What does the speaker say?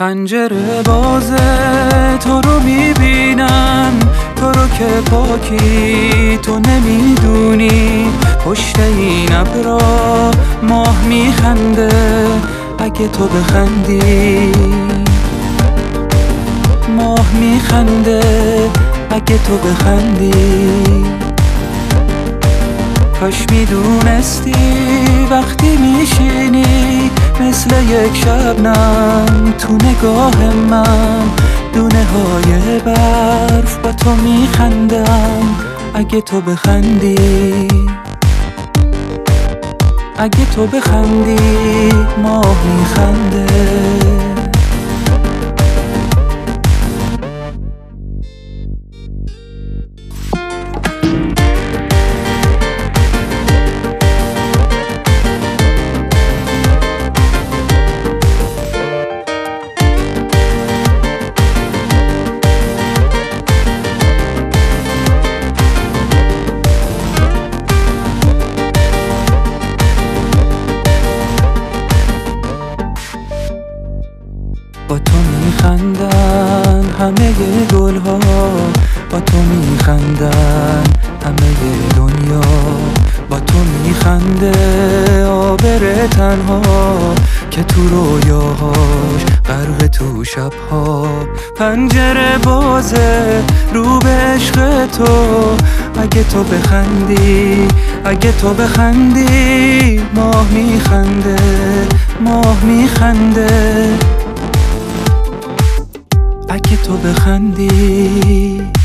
پنجره بازه تو رو میبینم، تو رو که پاکی تو نمیدونی. پشت این ابرا ماه میخنده اگه تو بخندی، ماه میخنده اگه تو بخندی. کاش میدونستی وقتی میشینی مثل یک شبنم تو نگاه من، دونه های برف با تو میخندم اگه تو بخندی، اگه تو بخندی ماه میخنده. با تو میخندن همه گلها، با تو میخندن همه دنیا. با تو میخنده عابر تنها که تو رویاهاش غرق تو شبها. پنجره بازه رو به عشق تو اگه تو بخندی، اگه تو بخندی ماه میخنده، ماه میخنده اگه تو بخندی.